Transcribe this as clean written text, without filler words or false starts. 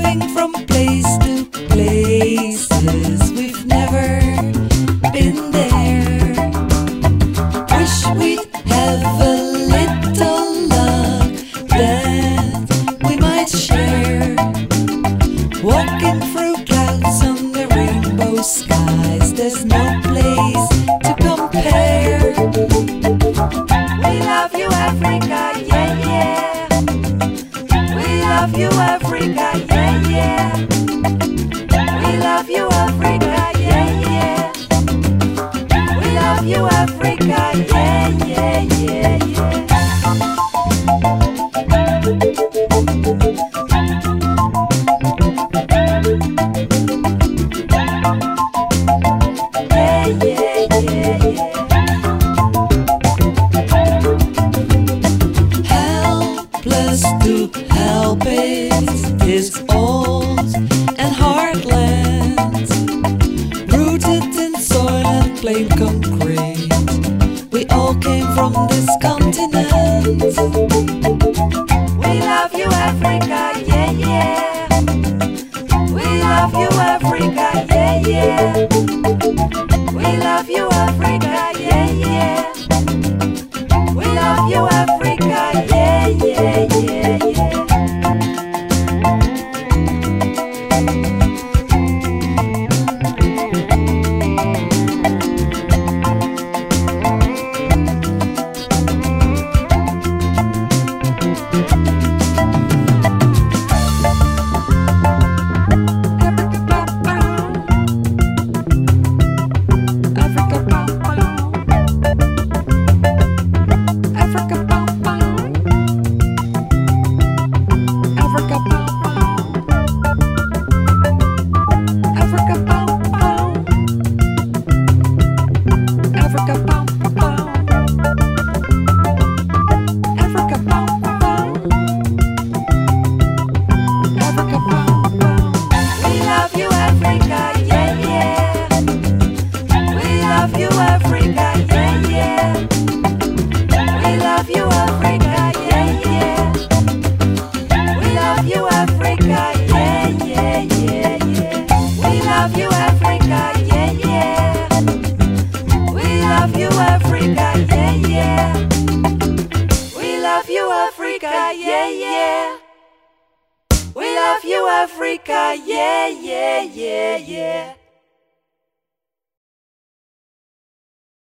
Moving from place to places, we've never been there. Wish we'd have a little luck that we might share. Walking through clouds under rainbow skies, there's no place to compare. We love you, Africa, yeah, yeah. We love you, Africa, yeah, yeah. We love you, Africa, yeah, yeah. We love you, Africa, yeah, yeah, yeah, yeah. Helpless to help it is old and hard lands, rooted in soil and plain concrete. We all came from this continent. We love you, Africa, yeah, yeah. We love you, Africa, yeah, yeah. We love you, Africa, yeah, yeah. We love you, Africa, yeah, yeah, yeah, yeah. Africa, yeah, yeah. We love you, Africa, yeah, yeah, yeah, yeah.